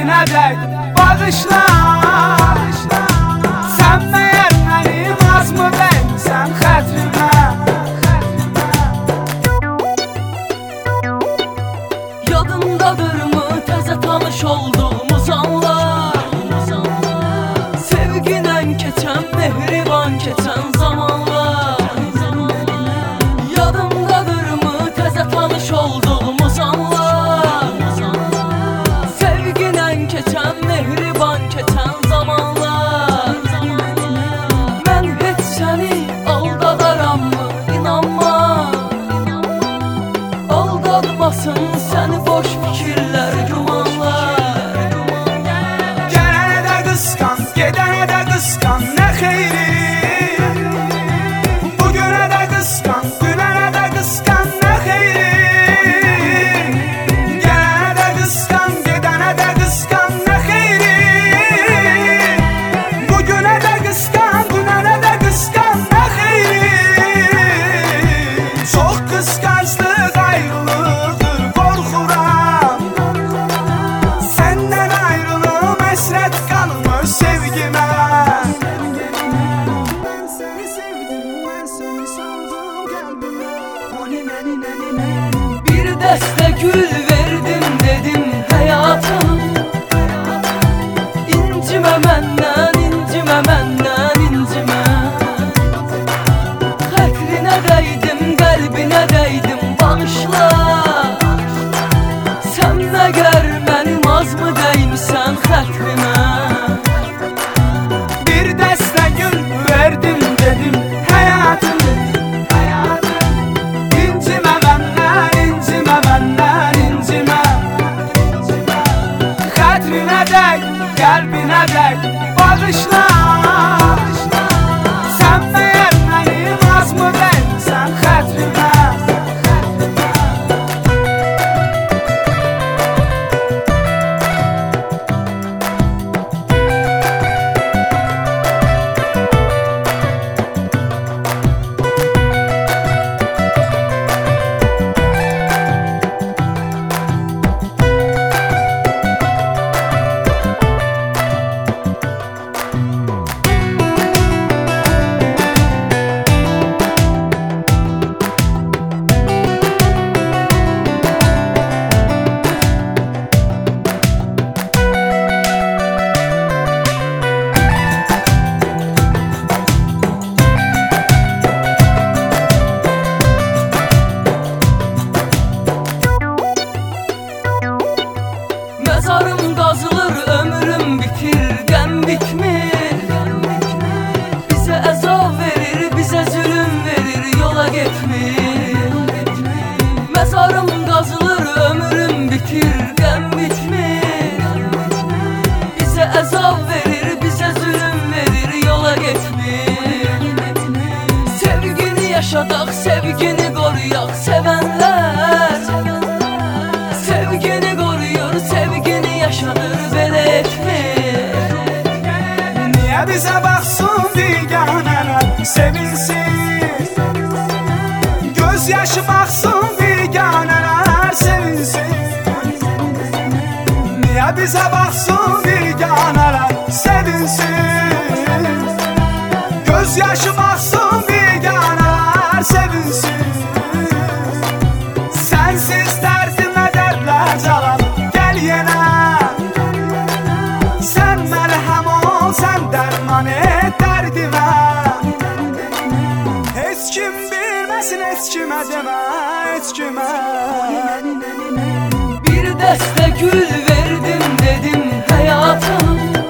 Qəlbinə dəy bağışla. Sən məyər mənim azmı dəymisən xətrimə? Yadındadırmı təzə tanış olduğumuz anlar? Sevginən keçən, mehriban keçən zamanlar. Yadındadırmı təzə tanış olduğumuz anlar? Sevginən keçən, mehriban keçən zamanlar. Mən heç səni aldadaramı inanma. Aldatmasın səni boş fikirlər, gümanlar. Gələnə də qısqan, gedənə də qısqan, nə xeyri? Bugünə də qısqan, dünənə də qısqan, nə xeyri? Gələnə də qısqan, gedənə də qısqan, nə xeyri? Bugünə də qısqan, dünənə də qısqan, nə xeyri? Çox qısqanclıq ayrılıqdır, qorxuram. Səndən ayrılım, əsrət qanımı sevgimə. Mən səni sevdim, mən səni saldım qəlbimə. Bir dəstə gül verdim dedim həyatım. İncimə məndən, incimə məndən, incimə. Xətrinə dəydim, qəlbinə dəydim, bağışla. Sən məgər mənim azmı dəymisən xətrimə? Bir dəstə gül verdim dedim həyatım. İncimə məndən, incimə məndən, incimə. Xətrinə dəy, qəlbinə dəy, bağışla. Sən məyər mənim azmı dəymisən xətrimə? Məzarım qazılır, ömrüm bitir, qəm bitmir. Bizə əzab verir, bizə zülüm verir, yola getmir. Məzarım qazılır, ömrüm bitir, qəm bitmir. Bizə əzab verir, bizə zülüm verir, yola getmir. Sevgini yaşadaq, sevgini qoruyaq, sevənlər. Sevgini qoruyur, sevgini yaşadır, belə etmir. Niyə bizə baxsın biganələr, sevinsin? Göz yaşı baxsın biganələr, sevinsin. Niyə bizə baxsın biganələr, sevinsin? Göz yaşı baxsın biganələr, sevinsin. Sənsiz dərdimə dərdlər calan, gəl yenə. Sən məlhəm ol, sən dərman et dərdimə. Heç kim bilməsin, heç kimə demə, heç kimə. Bir dəstə gül verdim dedim həyatım.